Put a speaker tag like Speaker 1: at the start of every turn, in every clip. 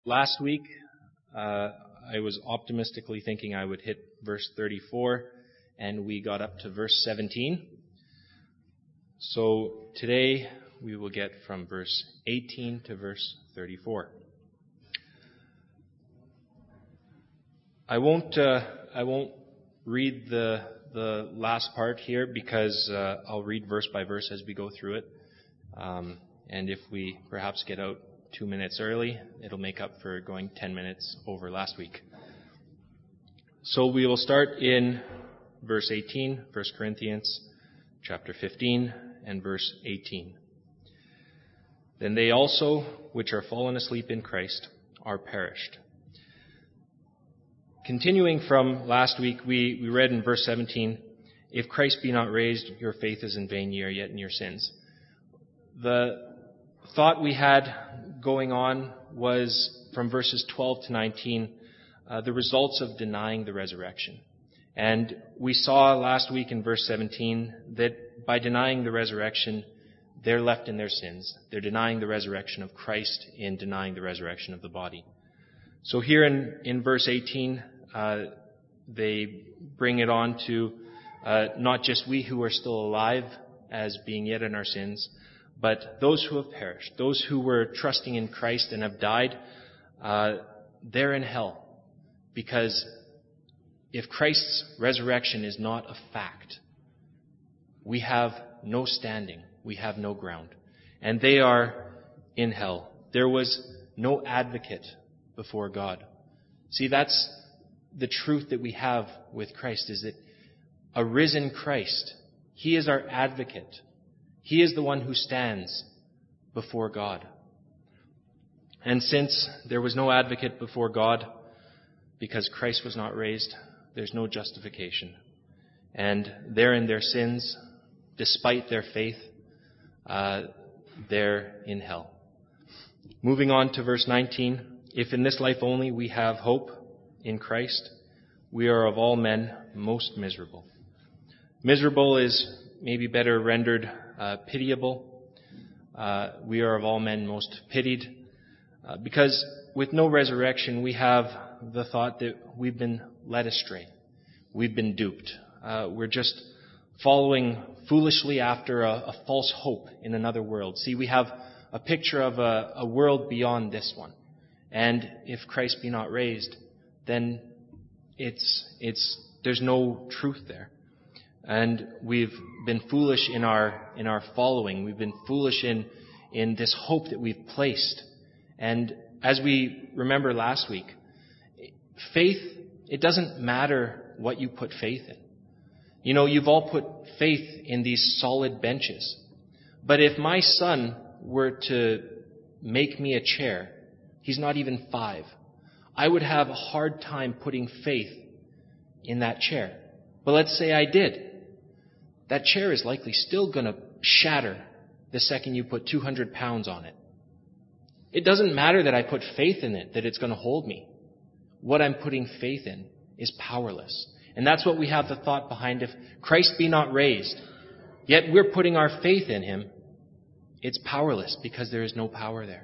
Speaker 1: Last week, I was optimistically thinking I would hit verse 34, and we got up to verse 17. So today, we will get from verse 18 to verse 34. I won't read the last part here because I'll read verse by verse as we go through it. And if we perhaps get out 2 minutes early, it'll make up for going 10 minutes over last week. So we will start in verse 18, 1 Corinthians chapter 15 and verse 18. Then they also, which are fallen asleep in Christ, are perished. Continuing from last week, we read in verse 17, if Christ be not raised, your faith is in vain, ye are yet in your sins. The thought we had going on was from verses 12 to 19, the results of denying the resurrection. And we saw last week in verse 17 that by denying the resurrection, they're left in their sins. They're denying the resurrection of Christ in denying the resurrection of the body. So here in verse 18, they bring it on to not just we who are still alive as being yet in our sins, but those who have perished, those who were trusting in Christ and have died, they're in hell. Because if Christ's resurrection is not a fact, we have no standing, we have no ground. And they are in hell. There was no advocate before God. See, that's the truth that we have with Christ, is that a risen Christ, He is our advocate. He is the one who stands before God. And since there was no advocate before God, because Christ was not raised, there's no justification. And they're in their sins, despite their faith, they're in hell. Moving on to verse 19, if in this life only we have hope in Christ, we are of all men most miserable. Miserable is maybe better rendered pitiable. We are of all men most pitied. Because with no resurrection, we have the thought that we've been led astray. We've been duped. We're just following foolishly after a false hope in another world. See, we have a picture of a world beyond this one. And if Christ be not raised, then there's no truth there. And we've been foolish in our following. We've been foolish in this hope that we've placed. And as we remember last week, faith, it doesn't matter what you put faith in. You know, you've all put faith in these solid benches. But if my son were to make me a chair, he's not even 5, I would have a hard time putting faith in that chair. But let's say I did. That chair is likely still going to shatter the second you put 200 pounds on it. It doesn't matter that I put faith in it, that it's going to hold me. What I'm putting faith in is powerless. And that's what we have the thought behind, if Christ be not raised, yet we're putting our faith in Him, it's powerless because there is no power there.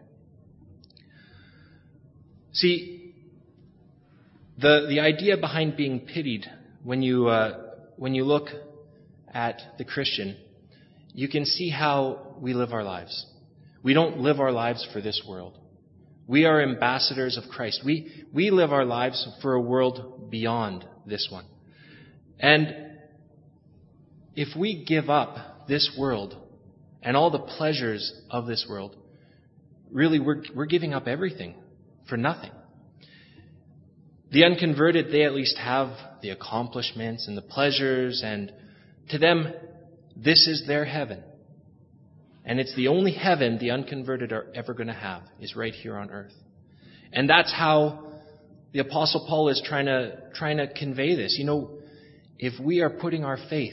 Speaker 1: See, the idea behind being pitied, when you look at the Christian, you can see how we live our lives. We don't live our lives for this world. We are ambassadors of Christ. We live our lives for a world beyond this one. And if we give up this world and all the pleasures of this world, really we're giving up everything for nothing. The unconverted, they at least have the accomplishments and the pleasures, and to them, this is their heaven. And it's the only heaven the unconverted are ever going to have, is right here on earth. And that's how the Apostle Paul is trying to convey this. You know, if we are putting our faith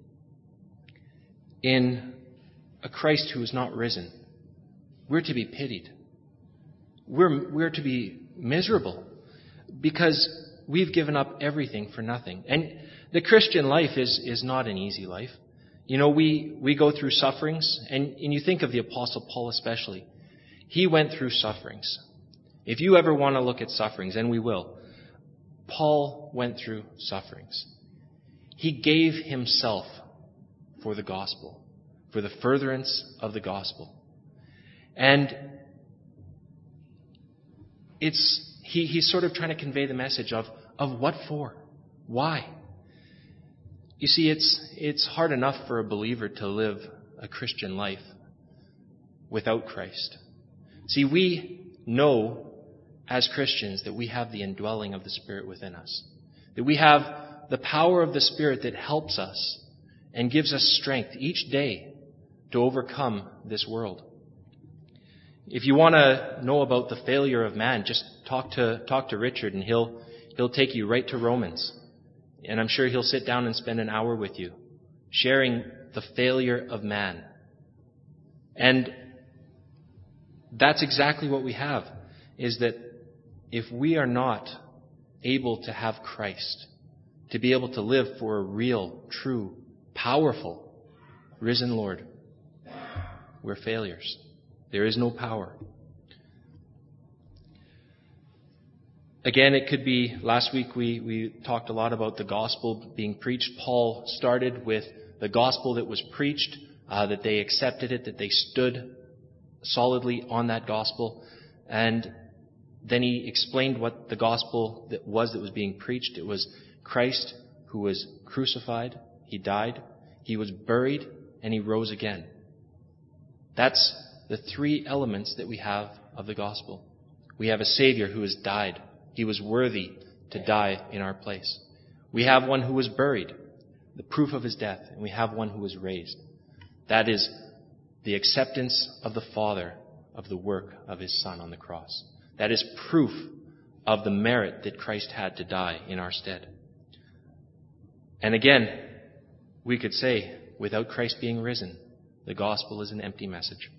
Speaker 1: in a Christ who is not risen, we're to be pitied. We're to be miserable because we've given up everything for nothing. And the Christian life is not an easy life. You know, we go through sufferings, and you think of the Apostle Paul especially. He went through sufferings. If you ever want to look at sufferings, and we will, Paul went through sufferings. He gave himself for the gospel, for the furtherance of the gospel. And he's sort of trying to convey the message of what for? Why? You see, it's hard enough for a believer to live a Christian life without Christ. See, we know as Christians that we have the indwelling of the Spirit within us. That we have the power of the Spirit that helps us and gives us strength each day to overcome this world. If you want to know about the failure of man, just talk to Richard, and he'll take you right to Romans. And I'm sure he'll sit down and spend an hour with you, sharing the failure of man. And that's exactly what we have, is that if we are not able to have Christ, to be able to live for a real, true, powerful, risen Lord, we're failures. There is no power. Again, it could be, last week we talked a lot about the gospel being preached. Paul started with the gospel that was preached, that they accepted it, that they stood solidly on that gospel. And then he explained what the gospel that was being preached. It was Christ who was crucified, he died, he was buried, and he rose again. That's the three elements that we have of the gospel. We have a Savior who has died. He was worthy to die in our place. We have one who was buried, the proof of his death, and we have one who was raised. That is the acceptance of the Father of the work of his Son on the cross. That is proof of the merit that Christ had to die in our stead. And again, we could say, without Christ being risen, the gospel is an empty message.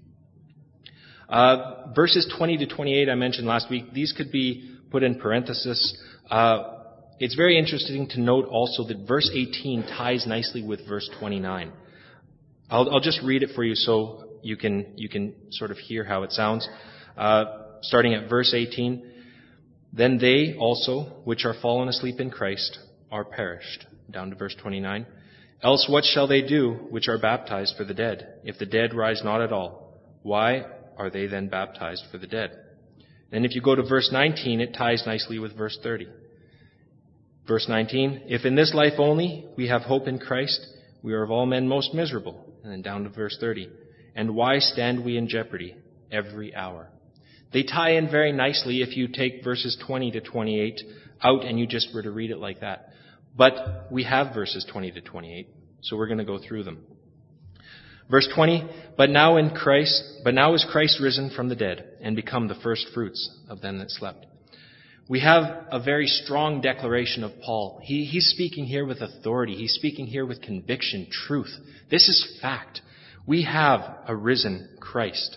Speaker 1: Verses 20 to 28 I mentioned last week, these could be put in parenthesis. It's very interesting to note also that verse 18 ties nicely with verse 29. I'll just read it for you so you can sort of hear how it sounds. Starting at verse 18, then they also, which are fallen asleep in Christ, are perished. Down to verse 29. Else what shall they do which are baptized for the dead? If the dead rise not at all, why are they then baptized for the dead? And if you go to verse 19, it ties nicely with verse 30. Verse 19, if in this life only we have hope in Christ, we are of all men most miserable. And then down to verse 30, and why stand we in jeopardy every hour? They tie in very nicely if you take verses 20 to 28 out and you just were to read it like that. But we have verses 20 to 28, so we're going to go through them. Verse 20, but now is Christ risen from the dead and become the first fruits of them that slept. We have a very strong declaration of Paul. He's speaking here with authority. He's speaking here with conviction, truth. This is fact. We have a risen Christ.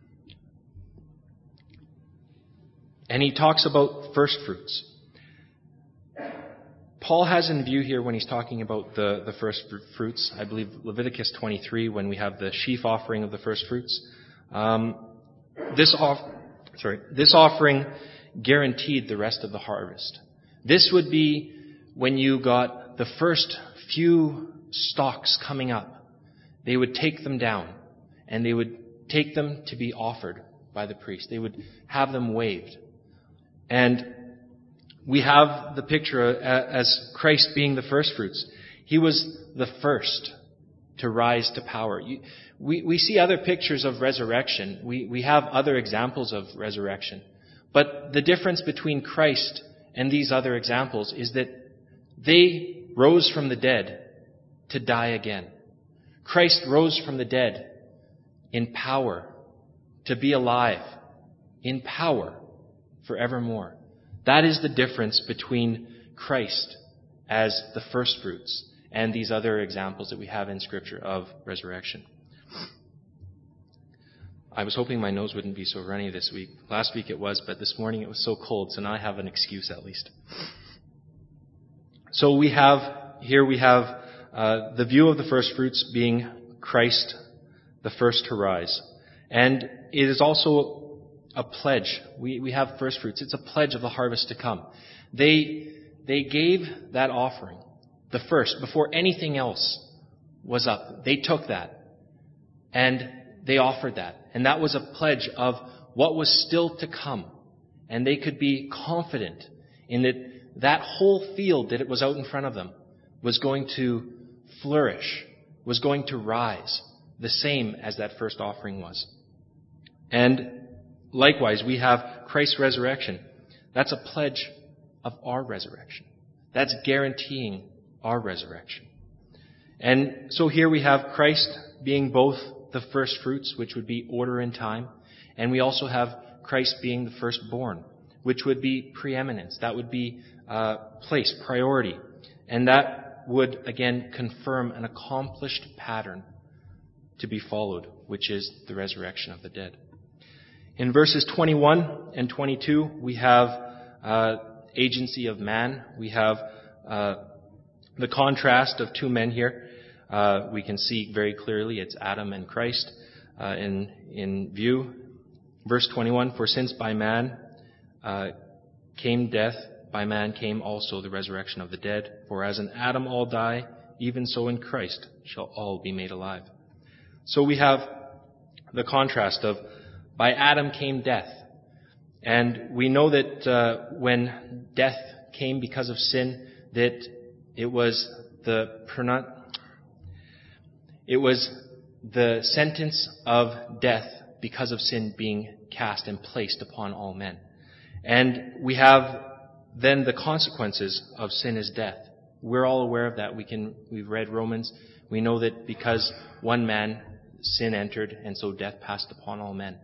Speaker 1: And he talks about first fruits. Paul has in view here when he's talking about the first fruits, I believe Leviticus 23, when we have the sheaf offering of the first fruits. This offering guaranteed the rest of the harvest. This would be when you got the first few stalks coming up. They would take them down, and they would take them to be offered by the priest. They would have them waved. And we have the picture as Christ being the first fruits. He was the first to rise to power. We see other pictures of resurrection. We have other examples of resurrection. But the difference between Christ and these other examples is that they rose from the dead to die again. Christ rose from the dead in power to be alive in power forevermore. That is the difference between Christ as the first fruits and these other examples that we have in Scripture of resurrection. I was hoping my nose wouldn't be so runny this week. Last week it was, but this morning it was so cold, so now I have an excuse at least. So we have the view of the first fruits being Christ, the first to rise. And it is also a pledge. We have first fruits. It's a pledge of the harvest to come. They gave that offering, the first, before anything else was up. They took that and they offered that. And that was a pledge of what was still to come. And they could be confident in that whole field that it was out in front of them was going to flourish, was going to rise, the same as that first offering was. And likewise, we have Christ's resurrection. That's a pledge of our resurrection. That's guaranteeing our resurrection. And so here we have Christ being both the first fruits, which would be order and time, and we also have Christ being the firstborn, which would be preeminence. That would be place, priority. And that would, again, confirm an accomplished pattern to be followed, which is the resurrection of the dead. In verses 21 and 22, we have agency of man. We have the contrast of two men here. We can see very clearly it's Adam and Christ in view. Verse 21, for since by man came death, by man came also the resurrection of the dead. For as in Adam all die, even so in Christ shall all be made alive. So we have the contrast of by Adam came death. And we know that when death came because of sin, that it was the sentence of death because of sin being cast and placed upon all men. And we have then the consequences of sin is death. We're all aware of that. We've read Romans. We know that because one man, sin entered, and so death passed upon all men.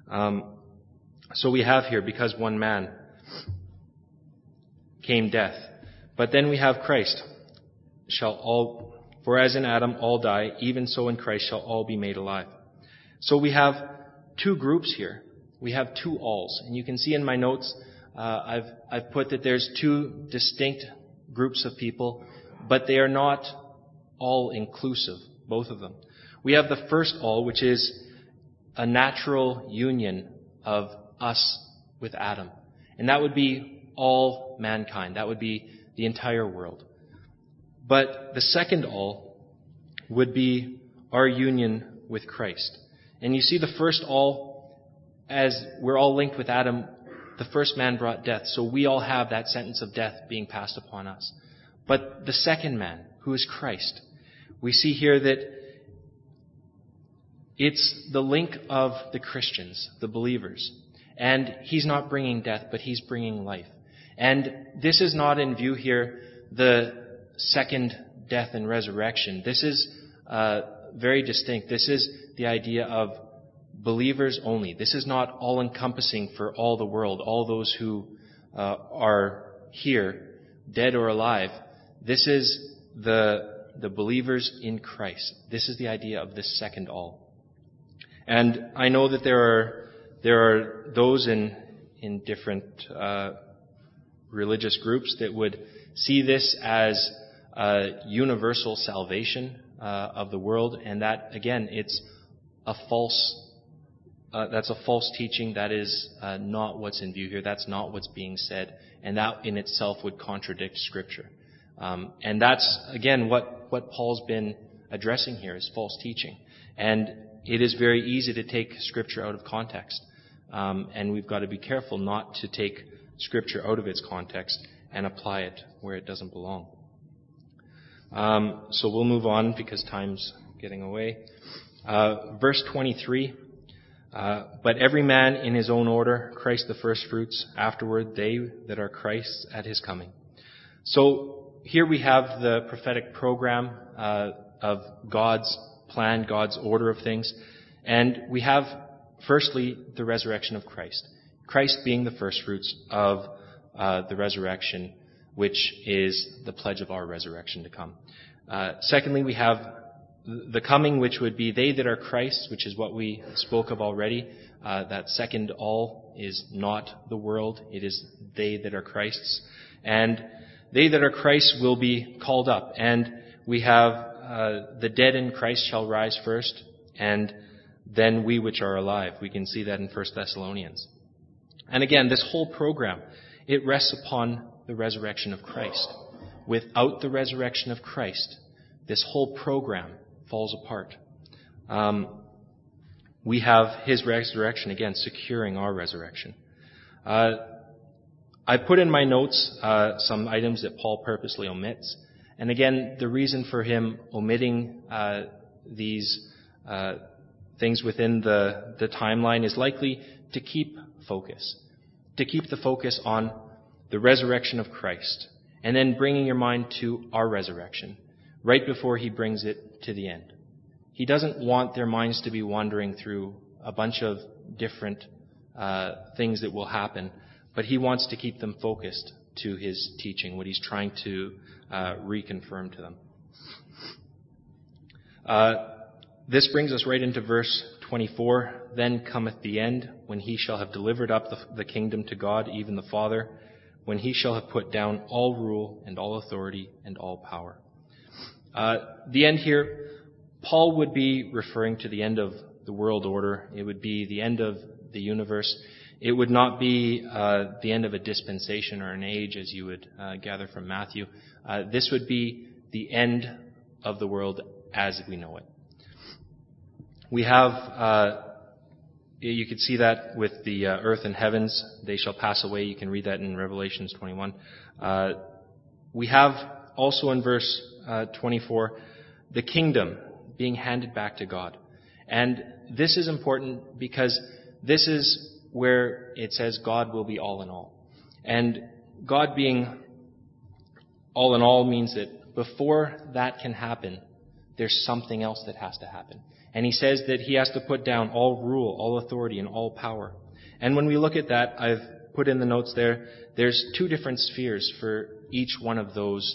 Speaker 1: So we have here, because one man came death. But then we have Christ. For as in Adam all die, even so in Christ shall all be made alive. So we have two groups here. We have two alls. And you can see in my notes, I've put that there's two distinct groups of people, but they are not all inclusive, both of them. We have the first all, which is a natural union of us with Adam. And that would be all mankind. That would be the entire world. But the second all would be our union with Christ. And you see the first all, as we're all linked with Adam, the first man brought death. So we all have that sentence of death being passed upon us. But the second man, who is Christ, we see here that it's the link of the Christians, the believers. And he's not bringing death, but he's bringing life. And this is not in view here, the second death and resurrection. This is very distinct. This is the idea of believers only. This is not all-encompassing for all the world, all those who are here, dead or alive. This is the believers in Christ. This is the idea of this second all. And I know that there are those in different religious groups that would see this as universal salvation of the world, and that again, it's a false. That's a false teaching. That is not what's in view here. That's not what's being said, and that in itself would contradict Scripture. And that's again what Paul's been addressing here is false teaching, and it is very easy to take Scripture out of context, and we've got to be careful not to take Scripture out of its context and apply it where it doesn't belong. So we'll move on because time's getting away. Verse 23, but every man in his own order, Christ the firstfruits, afterward they that are Christ's at his coming. So here we have the prophetic program of God's plan, God's order of things. And we have, firstly, the resurrection of Christ. Christ being the firstfruits of the resurrection, which is the pledge of our resurrection to come. Secondly, we have the coming, which would be they that are Christ's, which is what we spoke of already. That second all is not the world. It is they that are Christ's. And they that are Christ's will be called up. And we have the dead in Christ shall rise first, and then we which are alive. We can see that in 1 Thessalonians. And again, this whole program, it rests upon the resurrection of Christ. Without the resurrection of Christ, this whole program falls apart. We have his resurrection, again, securing our resurrection. I put in my notes some items that Paul purposely omits. And again, the reason for him omitting these things within the timeline is likely to keep the focus on the resurrection of Christ, and then bringing your mind to our resurrection right before he brings it to the end. He doesn't want their minds to be wandering through a bunch of different things that will happen, but he wants to keep them focused to his teaching, what he's trying to reconfirm to them. This brings us right into verse 24. Then cometh the end, when he shall have delivered up the kingdom to God, even the Father, when he shall have put down all rule and all authority and all power. The end here, Paul would be referring to the end of the world order. It would be the end of the universe. It would not be the end of a dispensation or an age, as you would gather from Matthew. This would be the end of the world as we know it. We have, you could see that with the earth and heavens. They shall pass away. You can read that in Revelations 21. We have also in verse 24, the kingdom being handed back to God. And this is important because this is where it says God will be all in all. And God being all in all means that before that can happen, there's something else that has to happen. And he says that he has to put down all rule, all authority, and all power. And when we look at that, I've put in the notes there, there's two different spheres for each one of those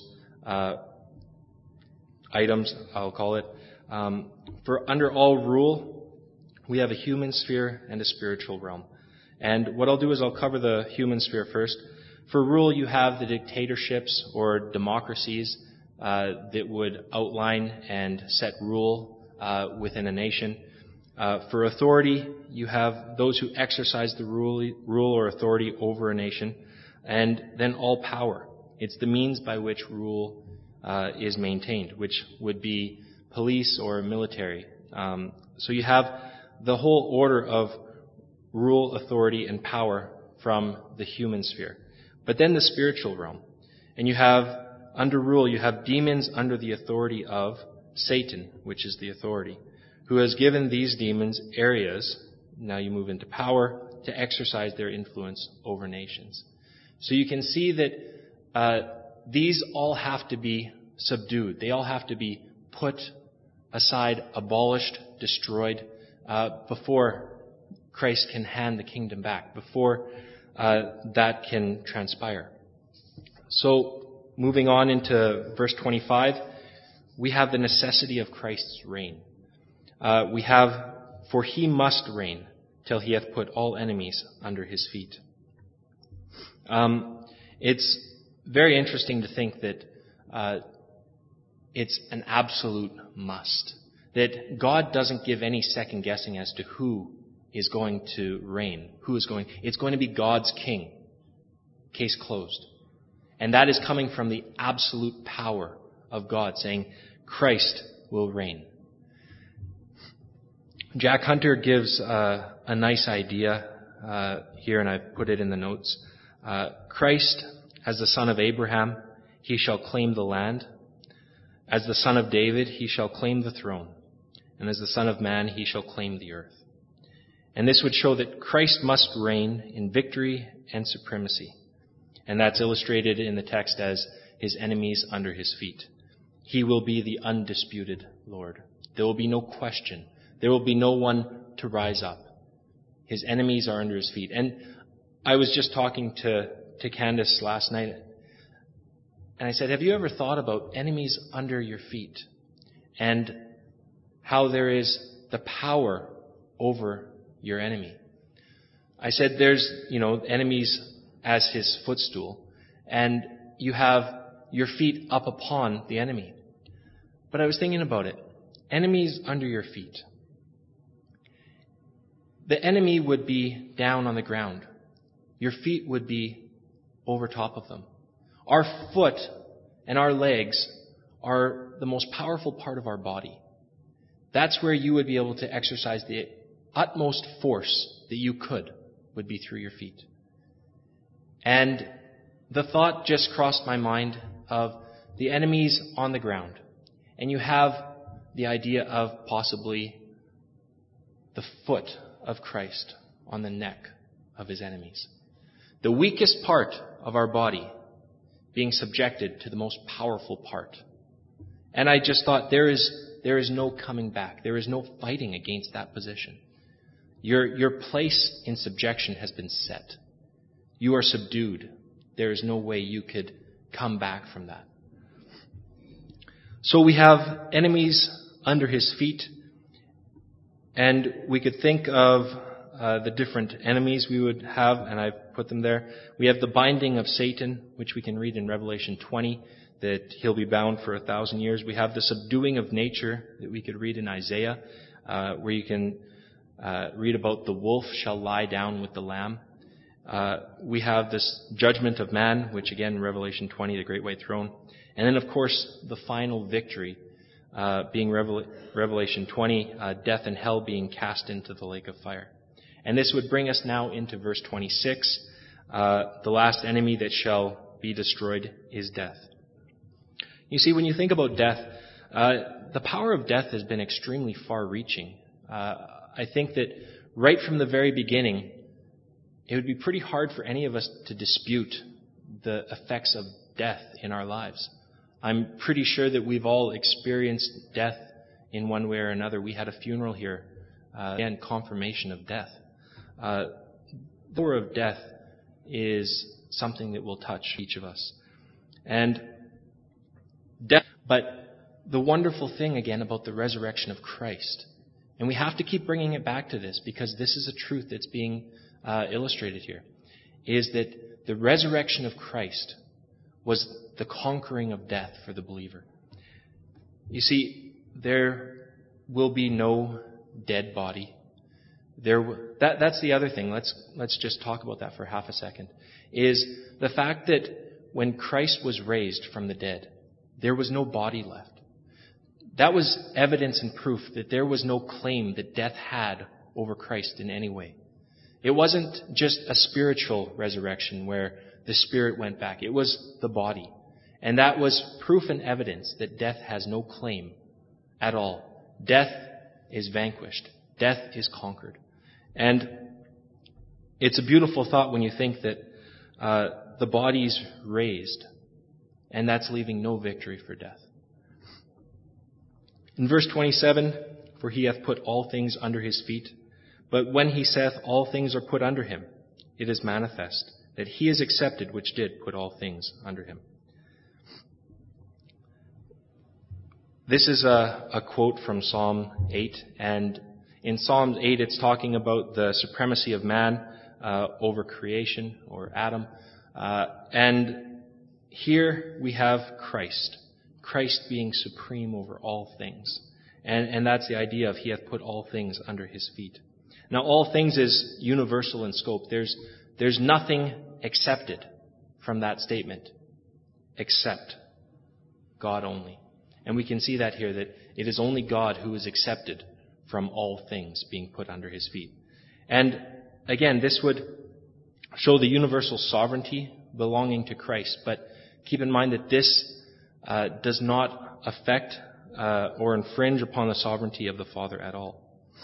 Speaker 1: items, I'll call it. For under all rule, we have a human sphere and a spiritual realm. And what I'll do is I'll cover the human sphere first. For rule, you have the dictatorships or democracies that would outline and set rule within a nation. For authority, you have those who exercise the rule or authority over a nation. And then all power. It's the means by which rule is maintained, which would be police or military. So you have the whole order of rule, authority, and power from the human sphere. But then the spiritual realm. And you have, under rule, you have demons under the authority of Satan, which is the authority, who has given these demons areas, now you move into power, to exercise their influence over nations. So you can see that these all have to be subdued. They all have to be put aside, abolished, destroyed, before Christ can hand the kingdom back, before that can transpire. So moving on into verse 25, we have the necessity of Christ's reign. We have, for he must reign till he hath put all enemies under his feet. It's very interesting to think that it's an absolute must. That God doesn't give any second guessing as to who is going to reign. It's going to be God's king. Case closed. And that is coming from the absolute power of God, saying, Christ will reign. Jack Hunter gives a nice idea here, and I've put it in the notes. Christ, as the son of Abraham, he shall claim the land. As the son of David, he shall claim the throne. And as the son of man, he shall claim the earth. And this would show that Christ must reign in victory and supremacy. And that's illustrated in the text as his enemies under his feet. He will be the undisputed Lord. There will be no question. There will be no one to rise up. His enemies are under his feet. And I was just talking to Candace last night, and I said, have you ever thought about enemies under your feet and how there is the power over your enemy? I said there's, enemies as his footstool, and you have your feet up upon the enemy. But I was thinking about it. Enemies under your feet. The enemy would be down on the ground. your feet would be over top of them. Our foot and our legs are the most powerful part of our body. That's where you would be able to exercise the utmost force that you could, would be through your feet. And the thought just crossed my mind of the enemies on the ground. And you have the idea of possibly the foot of Christ on the neck of his enemies. The weakest part of our body being subjected to the most powerful part. And I just thought there is no coming back. There is no fighting against that position. Your place in subjection has been set. You are subdued. There is no way you could come back from that. So we have enemies under his feet, and we could think of the different enemies we would have, and I've put them there. We have the binding of Satan, which we can read in Revelation 20, that he'll be bound for 1,000 years. We have the subduing of nature that we could read in Isaiah, where you can read about the wolf shall lie down with the lamb. We have this judgment of man, which again, Revelation 20, the great white throne. And then, of course, the final victory, being Revelation 20, death and hell being cast into the lake of fire. And this would bring us now into verse 26. The last enemy that shall be destroyed is death. You see, when you think about death, the power of death has been extremely far-reaching. I think that right from the very beginning, it would be pretty hard for any of us to dispute the effects of death in our lives. I'm pretty sure that we've all experienced death in one way or another. We had a funeral here, again, confirmation of death. The power of death is something that will touch each of us. And death, but the wonderful thing again about the resurrection of Christ, and we have to keep bringing it back to this because this is a truth that's being illustrated here, is that the resurrection of Christ was the conquering of death for the believer. You see, there will be no dead body. That's the other thing. Let's just talk about that for half a second. Is the fact that when Christ was raised from the dead, there was no body left. That was evidence and proof that there was no claim that death had over Christ in any way. It wasn't just a spiritual resurrection where the spirit went back. It was the body. And that was proof and evidence that death has no claim at all. Death is vanquished. Death is conquered. And it's a beautiful thought when you think that the body's raised, and that's leaving no victory for death. In verse 27, for he hath put all things under his feet. But when he saith, all things are put under him, it is manifest that he is accepted which did put all things under him. This is a quote from Psalm 8, and in Psalm 8 it's talking about the supremacy of man over creation, or Adam. And here we have Christ being supreme over all things. And that's the idea of he hath put all things under his feet. Now, all things is universal in scope. There's nothing accepted from that statement except God only. And we can see that here, that it is only God who is accepted from all things being put under his feet. And again, this would show the universal sovereignty belonging to Christ. But keep in mind that this does not affect or infringe upon the sovereignty of the Father at all.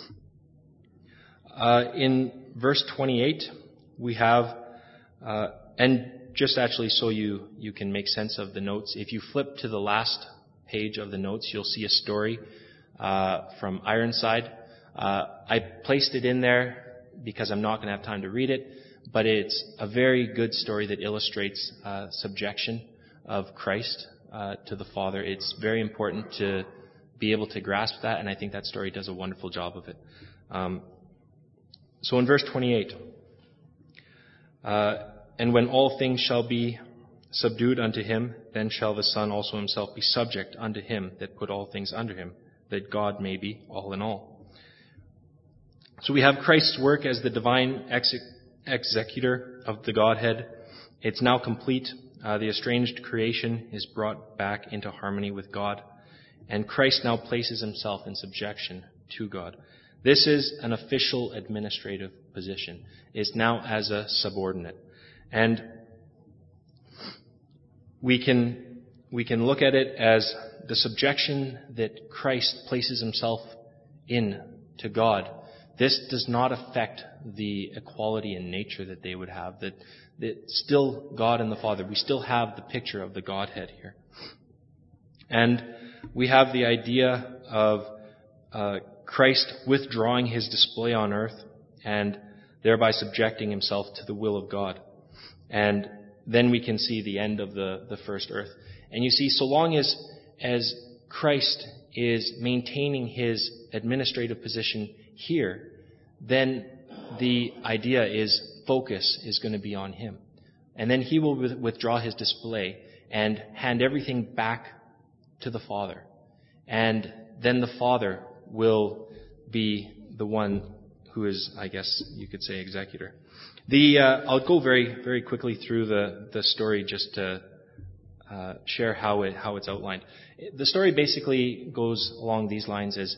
Speaker 1: In verse 28, we have, and just actually so you can make sense of the notes, if you flip to the last page of the notes, you'll see a story from Ironside. I placed it in there because I'm not going to have time to read it, but it's a very good story that illustrates subjection of Christ to the Father. It's very important to be able to grasp that, and I think that story does a wonderful job of it. So in verse 28, and when all things shall be subdued unto him, then shall the Son also himself be subject unto him that put all things under him, that God may be all in all. So we have Christ's work as the divine executor of the Godhead. It's now complete. The estranged creation is brought back into harmony with God, and Christ now places himself in subjection to God. This is an official administrative position. It's now as a subordinate. And we can look at it as the subjection that Christ places himself in to God. This does not affect the equality in nature that they would have. That still God and the Father. We still have the picture of the Godhead here. And we have the idea of Christ withdrawing his display on earth and thereby subjecting himself to the will of God. And then we can see the end of the first earth. And you see, so long as Christ is maintaining his administrative position here, then the idea is focus is going to be on him. And then he will withdraw his display and hand everything back to the Father. And then the Father will be the one who is, I guess you could say, executor. I'll go very, very quickly through the story just to share how it's outlined. The story basically goes along these lines: as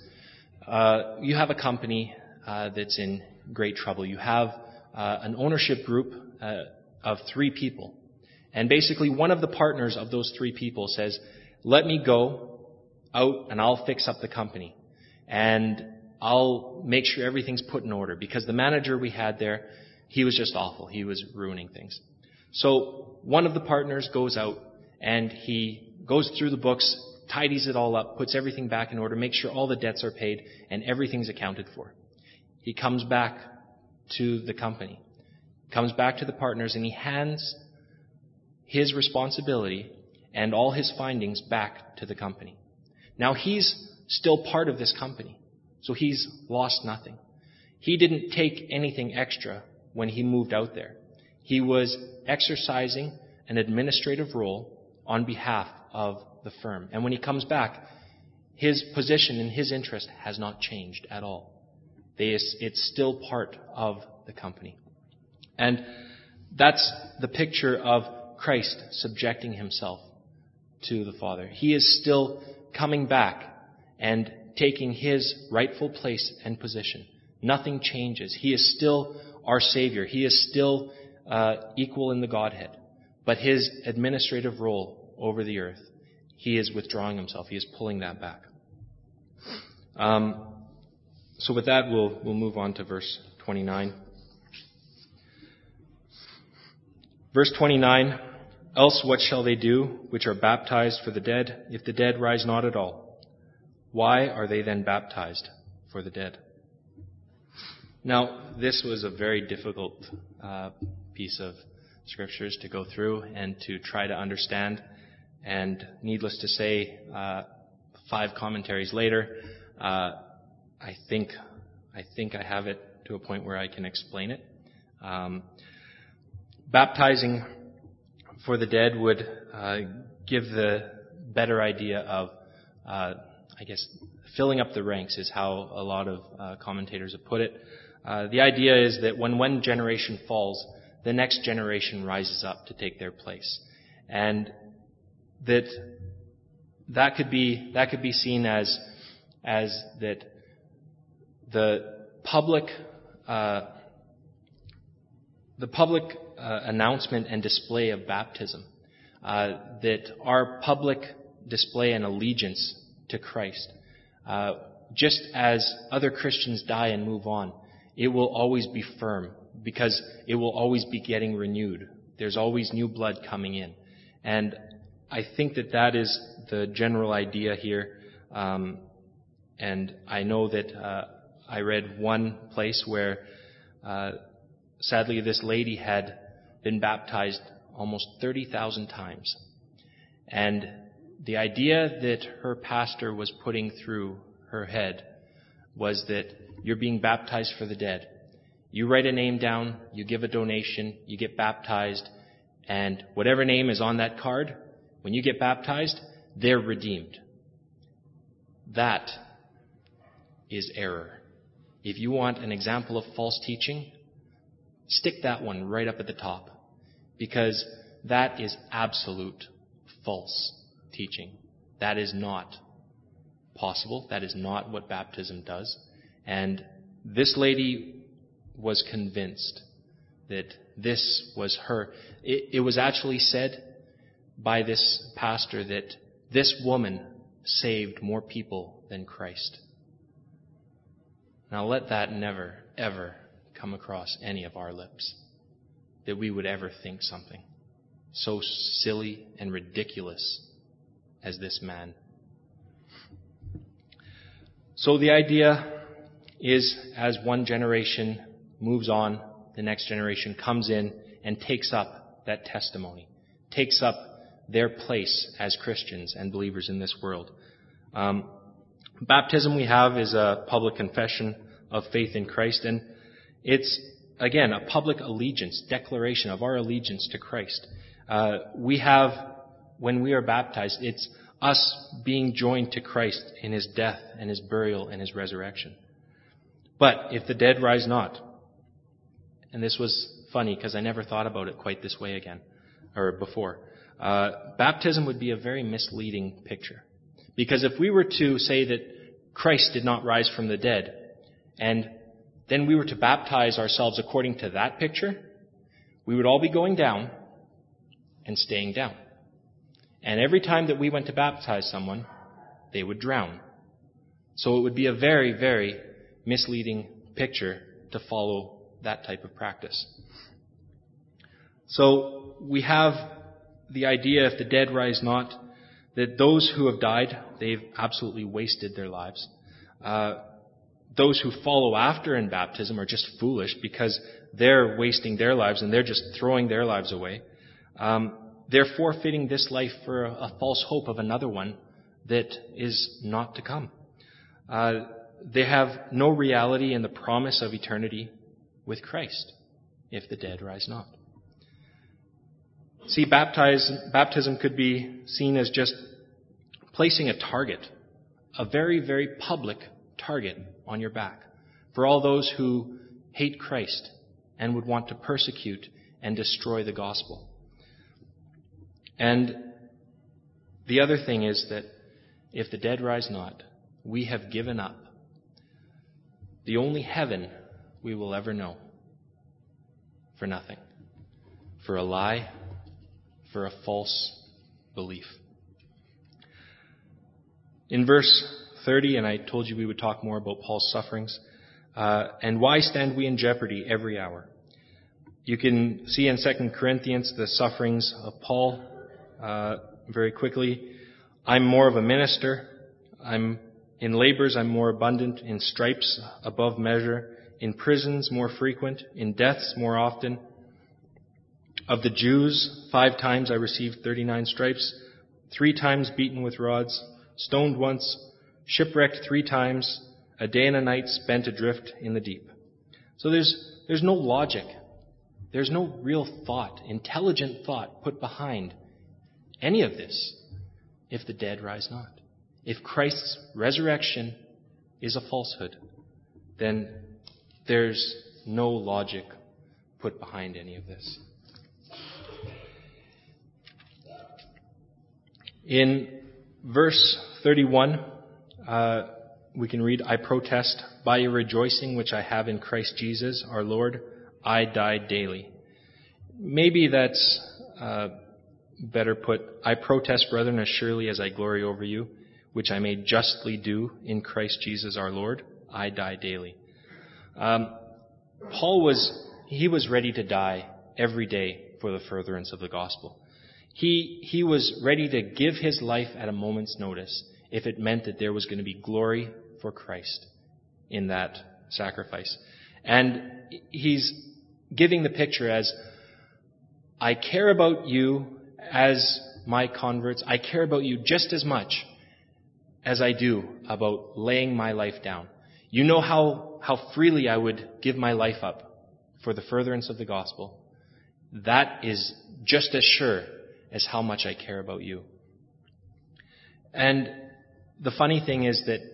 Speaker 1: you have a company that's in great trouble. You have an ownership group of 3 people, and basically one of the partners of those 3 people says, "Let me go out and I'll fix up the company, and I'll make sure everything's put in order," because the manager we had there, he was just awful. He was ruining things. So one of the partners goes out and he goes through the books, tidies it all up, puts everything back in order, makes sure all the debts are paid and everything's accounted for. He comes back to the company, comes back to the partners, and he hands his responsibility and all his findings back to the company. Now he's still part of this company, so he's lost nothing. He didn't take anything extra when he moved out there. He was exercising an administrative role on behalf of the firm. And when he comes back, his position and his interest has not changed at all. It's still part of the company. And that's the picture of Christ subjecting himself to the Father. He is still coming back and taking his rightful place and position. Nothing changes. He is still our Savior. He is still equal in the Godhead. But his administrative role over the earth, he is withdrawing himself. He is pulling that back. So with that, we'll move on to verse 29. Verse 29, "Else what shall they do which are baptized for the dead, if the dead rise not at all? Why are they then baptized for the dead?" Now, this was a very difficult piece of scriptures to go through and to try to understand. And needless to say, 5 commentaries later, I think I have it to a point where I can explain it. Baptizing for the dead would give the better idea of, I guess, filling up the ranks is how a lot of commentators have put it. The idea is that when one generation falls, the next generation rises up to take their place. And that could be seen as that the public announcement and display of baptism, that our public display and allegiance to Christ, just as other Christians die and move on, it will always be firm because it will always be getting renewed. There's always new blood coming in. And I think that is the general idea here. And I know that I read one place where sadly this lady had been baptized almost 30,000 times. And the idea that her pastor was putting through her head was that you're being baptized for the dead. You write a name down, you give a donation, you get baptized, and whatever name is on that card, when you get baptized, they're redeemed. That is error. If you want an example of false teaching, Stick that one right up at the top, because that is absolute false teaching. That is not possible. That is not what baptism does. And this lady was convinced that this was her. It was actually said by this pastor that this woman saved more people than Christ. Now let that never, ever come across any of our lips, that we would ever think something so silly and ridiculous as this man. So the idea is, as one generation moves on, the next generation comes in and takes up that testimony, takes up their place as Christians and believers in this world. Baptism we have is a public confession of faith in Christ, and it's, again, a public allegiance, declaration of our allegiance to Christ. We have, when we are baptized, it's us being joined to Christ in His death and His burial and His resurrection. But if the dead rise not, and this was funny because I never thought about it quite this way before, baptism would be a very misleading picture. Because if we were to say that Christ did not rise from the dead, and then we were to baptize ourselves according to that picture, we would all be going down and staying down. And every time that we went to baptize someone, they would drown. So it would be a very, very misleading picture to follow that type of practice. So we have the idea, if the dead rise not, that those who have died, they've absolutely wasted their lives. Those who follow after in baptism are just foolish because they're wasting their lives and they're just throwing their lives away. They're forfeiting this life for a false hope of another one that is not to come. They have no reality in the promise of eternity with Christ if the dead rise not. See, baptism could be seen as just placing a target, a very, very public target on your back for all those who hate Christ and would want to persecute and destroy the gospel. And the other thing is that if the dead rise not, we have given up the only heaven we will ever know for nothing, for a lie, for a false belief. In verse 30, and I told you we would talk more about Paul's sufferings, and why stand we in jeopardy every hour? You can see in 2 Corinthians the sufferings of Paul very quickly. I'm more of a minister. In labors I'm more abundant, in stripes above measure, in prisons more frequent, in deaths more often. Of the Jews, 5 times I received 39 stripes, 3 times beaten with rods, stoned once, shipwrecked 3 times, a day and a night spent adrift in the deep. So there's no logic. There's no real thought, intelligent thought put behind any of this if the dead rise not. If Christ's resurrection is a falsehood, then there's no logic put behind any of this. In verse 31, we can read, I protest by your rejoicing which I have in Christ Jesus our Lord, I die daily. Maybe that's better put, I protest, brethren, as surely as I glory over you, which I may justly do in Christ Jesus our Lord, I die daily. Paul was ready to die every day for the furtherance of the gospel. He was ready to give his life at a moment's notice if it meant that there was going to be glory for Christ in that sacrifice. And he's giving the picture as, I care about you as my converts. I care about you just as much as I do about laying my life down. You know how freely I would give my life up for the furtherance of the gospel. That is just as sure as how much I care about you. And the funny thing is that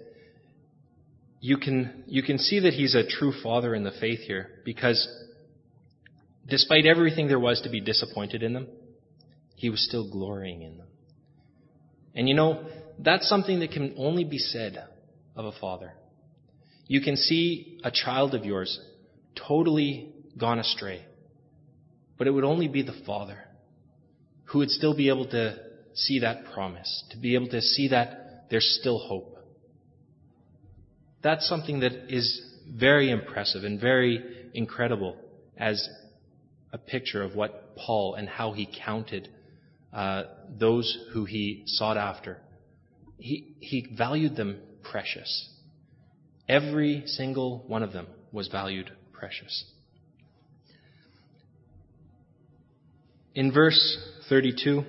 Speaker 1: you can see that he's a true father in the faith here, because despite everything there was to be disappointed in them, he was still glorying in them. And that's something that can only be said of a father. You can see a child of yours totally gone astray, but it would only be the father who would still be able to see that promise, to be able to see that there's still hope. That's something that is very impressive and very incredible as a picture of what Paul and how he counted those who he sought after. He valued them precious. Every single one of them was valued precious. In verse 32,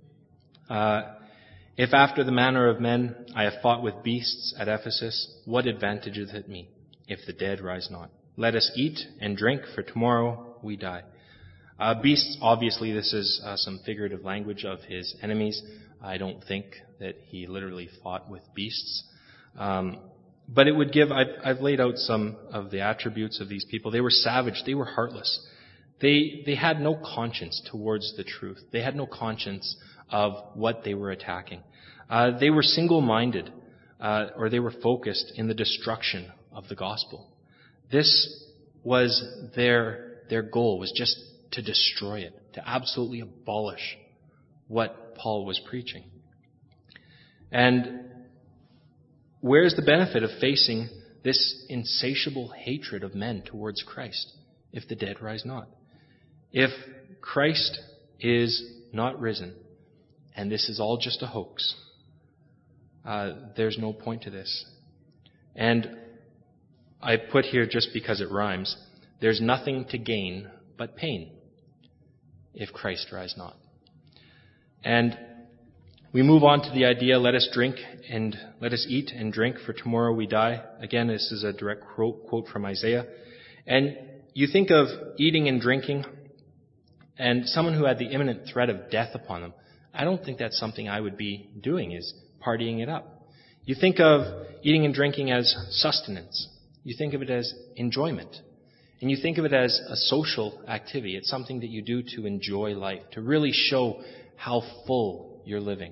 Speaker 1: if after the manner of men I have fought with beasts at Ephesus, what advantageth it me, if the dead rise not? Let us eat and drink, for tomorrow we die. Beasts, obviously, this is some figurative language of his enemies. I don't think that he literally fought with beasts. But it would give, I've laid out some of the attributes of these people. They were savage. They were heartless. They had no conscience towards the truth. They had no conscience of what they were attacking. They were single-minded, or they were focused in the destruction of the gospel. This was their goal, was just to destroy it, to absolutely abolish what Paul was preaching. And where's the benefit of facing this insatiable hatred of men towards Christ if the dead rise not? If Christ is not risen, and this is all just a hoax, there's no point to this. And I put here, just because it rhymes, there's nothing to gain but pain if Christ rise not. And we move on to the idea, let us eat and drink, for tomorrow we die. Again, this is a direct quote from Isaiah. And you think of eating and drinking, and someone who had the imminent threat of death upon them, I don't think that's something I would be doing, is partying it up. You think of eating and drinking as sustenance. You think of it as enjoyment. And you think of it as a social activity. It's something that you do to enjoy life, to really show how full you're living.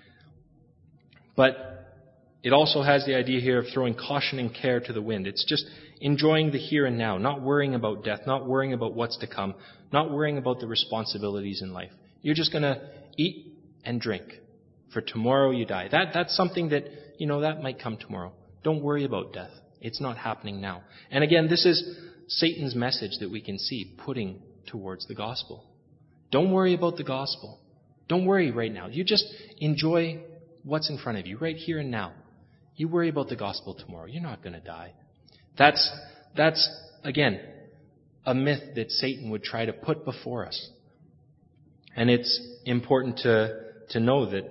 Speaker 1: But it also has the idea here of throwing caution and care to the wind. It's just enjoying the here and now, not worrying about death, not worrying about what's to come, not worrying about the responsibilities in life. You're just going to eat and drink, for tomorrow you die. That's something that, that might come tomorrow. Don't worry about death. It's not happening now. And again, this is Satan's message that we can see putting towards the gospel. Don't worry about the gospel. Don't worry right now. You just enjoy what's in front of you right here and now. You worry about the gospel tomorrow. You're not going to die. That's again, a myth that Satan would try to put before us. And it's important to know that,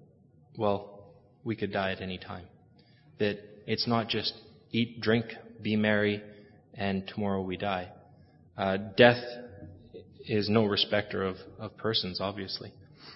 Speaker 1: we could die at any time. That it's not just eat, drink, be merry, and tomorrow we die. Death is no respecter of persons, obviously.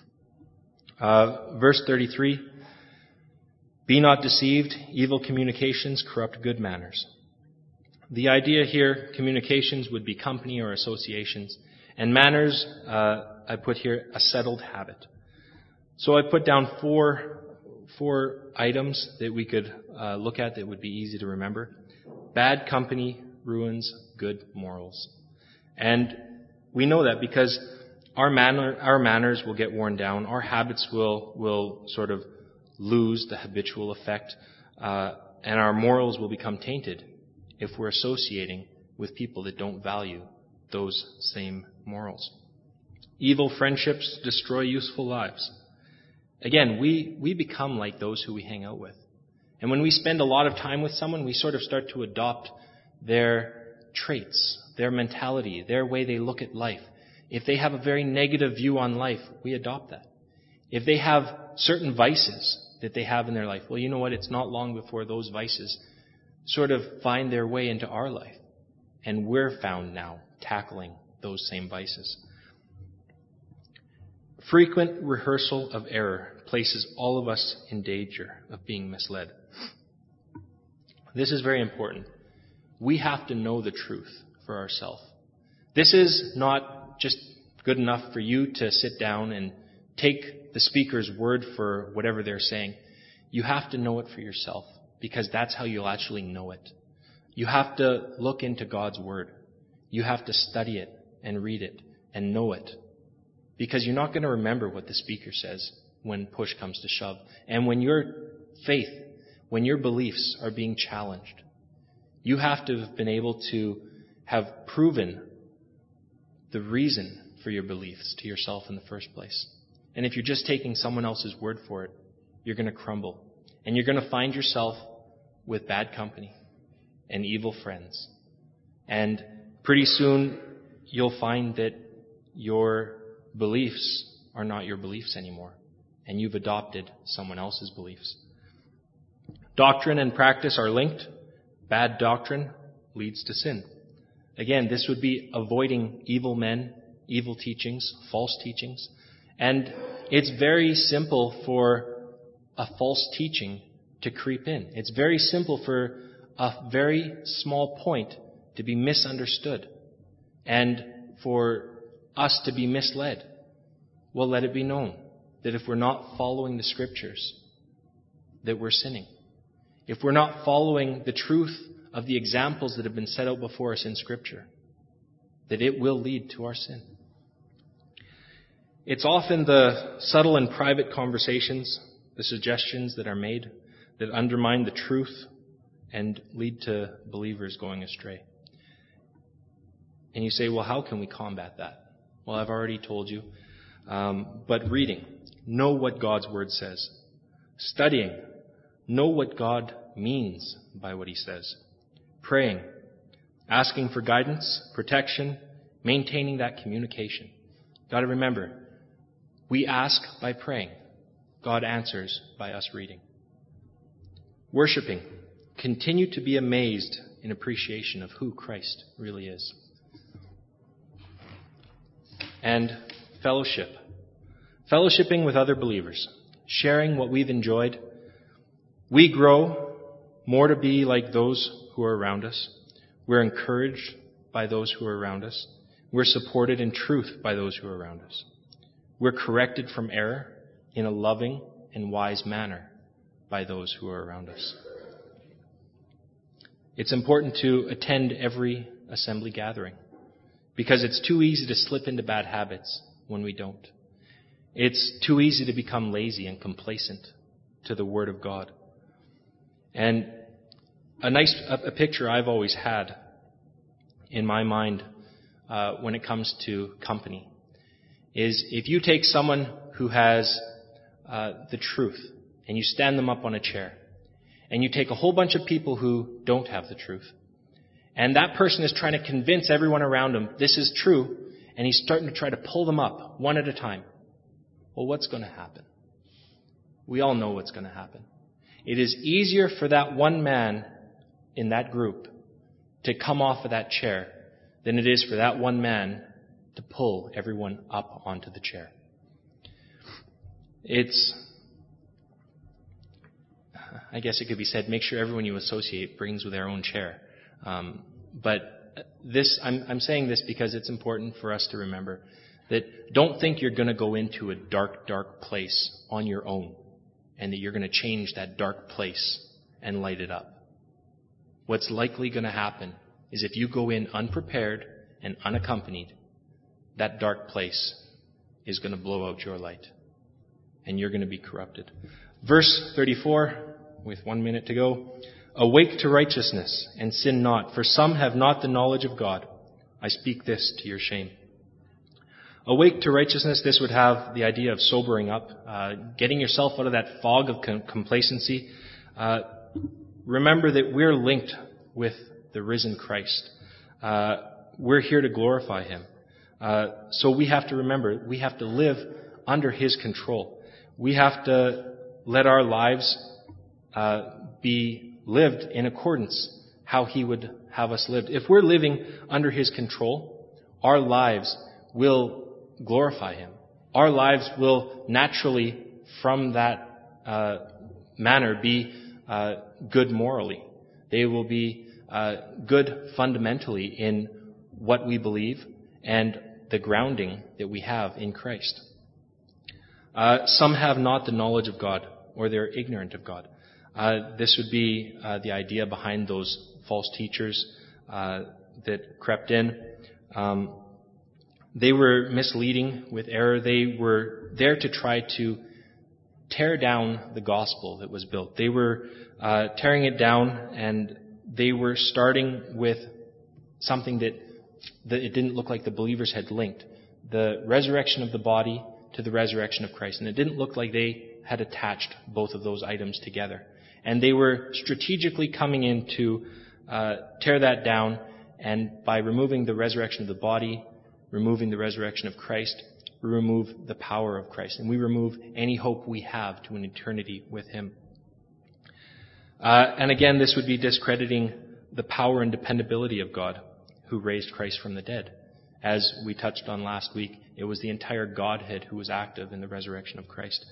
Speaker 1: Verse 33, be not deceived, evil communications corrupt good manners. The idea here, communications would be company or associations, and manners, I put here, a settled habit. So I put down four items that we could look at that would be easy to remember. Bad company ruins good morals. And we know that because our manners will get worn down. Our habits will sort of lose the habitual effect. And our morals will become tainted if we're associating with people that don't value those same morals. Evil friendships destroy useful lives. Again, we become like those who we hang out with. And when we spend a lot of time with someone, we sort of start to adopt their traits, their mentality, their way they look at life. If they have a very negative view on life, we adopt that. If they have certain vices that they have in their life, you know what? It's not long before those vices sort of find their way into our life. And we're found now tackling those same vices. Frequent rehearsal of error places all of us in danger of being misled. This is very important. We have to know the truth for ourselves. This is not just good enough for you to sit down and take the speaker's word for whatever they're saying. You have to know it for yourself, because that's how you'll actually know it. You have to look into God's word. You have to study it and read it and know it, because you're not going to remember what the speaker says when push comes to shove. And when your faith, when your beliefs are being challenged, you have to have been able to have proven the reason for your beliefs to yourself in the first place. And if you're just taking someone else's word for it, you're going to crumble. And you're going to find yourself with bad company and evil friends. And pretty soon, you'll find that your beliefs are not your beliefs anymore, and you've adopted someone else's beliefs. Doctrine and practice are linked. Bad doctrine leads to sin. Again, this would be avoiding evil men, evil teachings, false teachings. And it's very simple for a false teaching to creep in. It's very simple for a very small point to be misunderstood and for us to be misled. Well, let it be known that if we're not following the Scriptures, that we're sinning. If we're not following the truth of the examples that have been set out before us in Scripture, that it will lead to our sin. It's often the subtle and private conversations, the suggestions that are made, that undermine the truth and lead to believers going astray. And you say, well, how can we combat that? Well, I've already told you. But reading, know what God's Word says. Studying, know what God means by what He says. Praying, asking for guidance, protection, maintaining that communication. Got to remember, we ask by praying. God answers by us reading. Worshipping, continue to be amazed in appreciation of who Christ really is. And fellowship. Fellowshipping with other believers. Sharing what we've enjoyed. We grow more to be like those who are around us. We're encouraged by those who are around us. We're supported in truth by those who are around us. We're corrected from error in a loving and wise manner by those who are around us. It's important to attend every assembly gathering, because it's too easy to slip into bad habits when we don't. It's too easy to become lazy and complacent to the Word of God. And a picture I've always had in my mind when it comes to company is if you take someone who has the truth and you stand them up on a chair, and you take a whole bunch of people who don't have the truth, and that person is trying to convince everyone around him this is true, and he's starting to try to pull them up one at a time. Well, what's going to happen? We all know what's going to happen. It is easier for that one man in that group to come off of that chair than it is for that one man to pull everyone up onto the chair. I guess it could be said, make sure everyone you associate brings with their own chair. But I'm saying this because it's important for us to remember that don't think you're going to go into a dark, dark place on your own and that you're going to change that dark place and light it up. What's likely going to happen is if you go in unprepared and unaccompanied, that dark place is going to blow out your light and you're going to be corrupted. Verse 34, with 1 minute to go. Awake to righteousness and sin not, for some have not the knowledge of God. I speak this to your shame. Awake to righteousness, this would have the idea of sobering up, getting yourself out of that fog of complacency. Remember that we're linked with the risen Christ. We're here to glorify Him. So we have to remember, we have to live under His control. We have to let our lives be lived in accordance how He would have us lived. If we're living under His control, our lives will glorify Him. Our lives will naturally, from that manner, be good morally. They will be good fundamentally in what we believe and the grounding that we have in Christ. Some have not the knowledge of God, or they're ignorant of God. This would be the idea behind those false teachers that crept in. They were misleading with error. They were there to try to tear down the gospel that was built. They were tearing it down, and they were starting with something that it didn't look like the believers had linked. The resurrection of the body to the resurrection of Christ. And it didn't look like they had attached both of those items together. And they were strategically coming in to tear that down, and by removing the resurrection of the body, removing the resurrection of Christ, we remove the power of Christ, and we remove any hope we have to an eternity with Him. And again, this would be discrediting the power and dependability of God, who raised Christ from the dead. As we touched on last week, it was the entire Godhead who was active in the resurrection of Christ.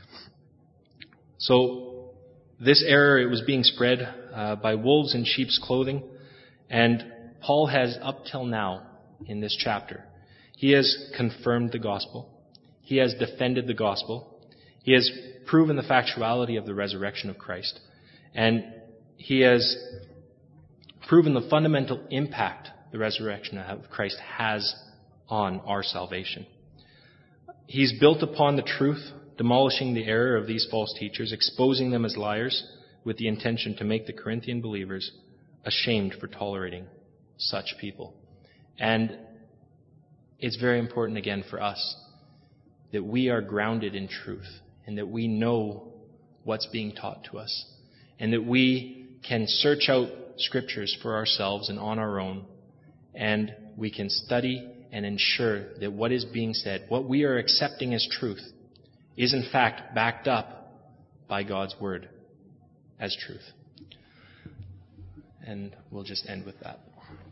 Speaker 1: So this error, it was being spread by wolves in sheep's clothing, and Paul has, up till now in this chapter, he has confirmed the gospel. He has defended the gospel. He has proven the factuality of the resurrection of Christ. And he has proven the fundamental impact the resurrection of Christ has on our salvation. He's built upon the truth, demolishing the error of these false teachers, exposing them as liars with the intention to make the Corinthian believers ashamed for tolerating such people. And it's very important, again, for us that we are grounded in truth and that we know what's being taught to us and that we can search out scriptures for ourselves and on our own, and we can study and ensure that what is being said, what we are accepting as truth, is in fact backed up by God's word as truth. And we'll just end with that.